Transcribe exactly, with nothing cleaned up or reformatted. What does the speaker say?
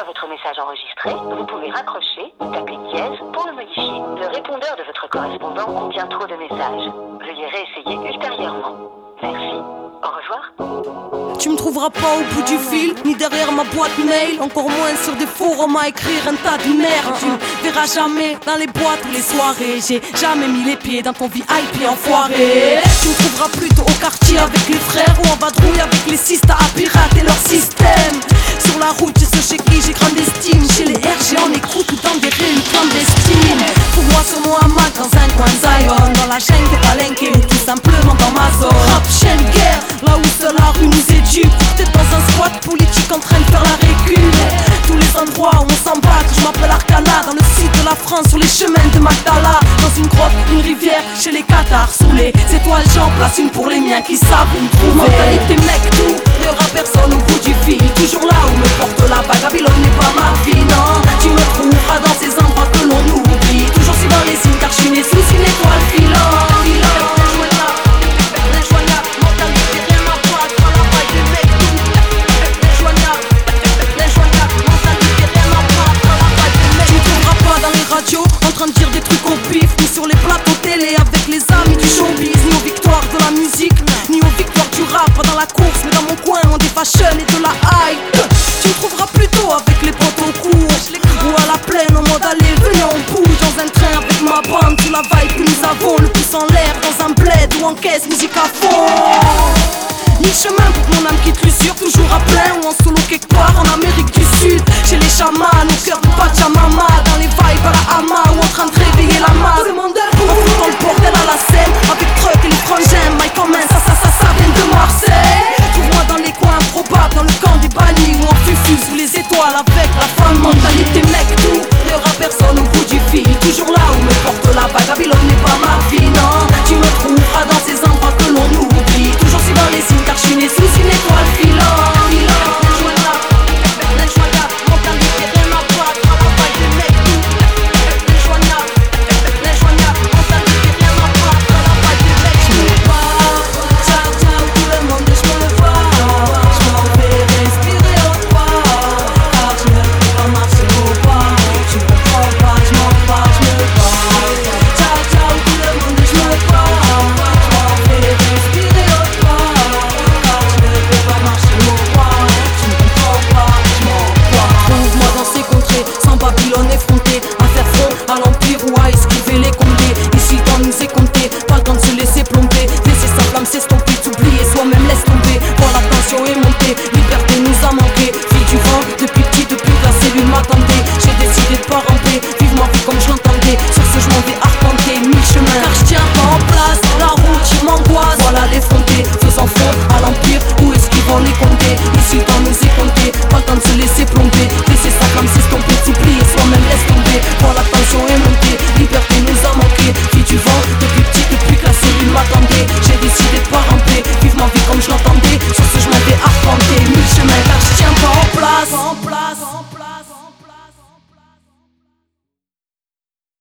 voit votre message enregistré, vous pouvez raccrocher ou taper dièse pour le modifier. Le répondeur de votre correspondant contient trop de messages. Veuillez réessayer ultérieurement. Merci. Au revoir. Tu me trouveras pas au bout du fil, ni derrière ma boîte mail, encore moins sur des forums à écrire un tas de merde. Tu me verras jamais dans les boîtes ou les soirées. J'ai jamais mis les pieds dans ton V I P enfoiré. Tu me trouveras plutôt au quartier avec les frères ou en vadrouille avec les sistas à pirater leur système. Sur la route, j'ai ceux chez qui j'ai grande estime. Chez les R G, on écoute ou dans des réunions clandestines. Pour moi, sur Mohamed dans un coin de Zion, dans la chaîne de Palenque ou tout simplement dans ma zone. Rap, chaîne, guerre, là où seule la rue nous éduque. Peut-être dans un squat politique en train de faire la récule. Tous les endroits où on s'emballe, je m'appelle Arcana. Dans le sud de la France, sur les chemins de Magdala. Dans une grotte, une rivière, chez les Qatars. Sous les étoiles, j'en place une pour les miens qui savent où me trouver. Mentalité mec, tout, y'aura personne au bout du fil. Toujours là où me porte la vague, Babylone n'est pas ma vie, non. Tu me trouveras dans ces endroits que l'on oublie. Toujours suivant les signes, car je suis né sous une étoile filante. En train de dire des trucs au pif, ni sur les plateaux télé avec les amis du showbiz, ni aux victoires de la musique, ni aux victoires du rap. Pas dans la course, mais dans mon coin, on des fashion et de la hype. Tu me trouveras plutôt avec les potes au cours, ou à la plaine en mode allez, venez on bouge. Dans un train avec ma bande, sous la vibe que nous avons, le pouce en l'air, dans un bled ou en caisse, musique à fond. Ni chemin pour que mon âme quitte l'usure, toujours à plein ou en solo quelque part.